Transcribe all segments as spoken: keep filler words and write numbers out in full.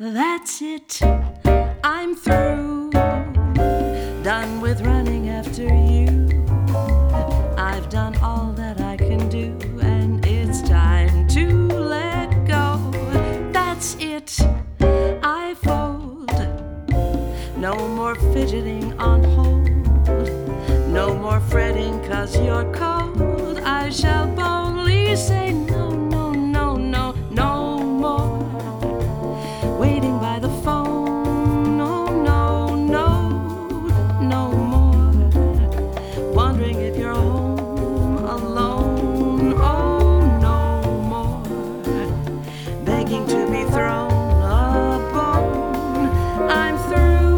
That's it, I'm through, done with running after you. I've done all that I can do, and it's time to let go. That's it, I fold. No more fidgeting on hold, no more fretting 'cause you're cold. I shall boldly say no, no, no, no, no more waiting by the phone. No, no, no, no more wondering if you're home alone. Oh, no more begging to be thrown a bone. I'm through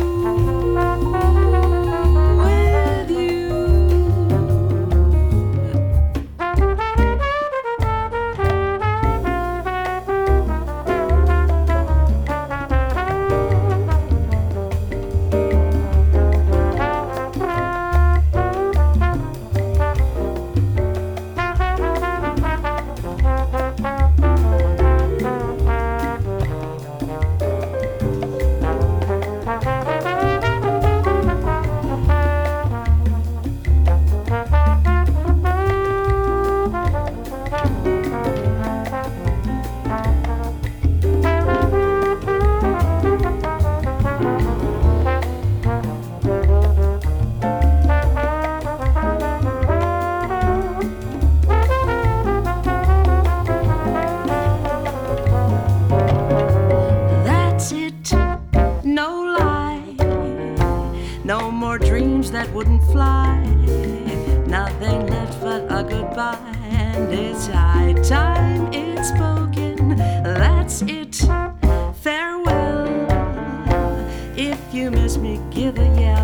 with you. No more dreams that wouldn't fly, nothing left but a goodbye, and it's high time it's spoken. That's it, farewell. If you miss me, give a yell.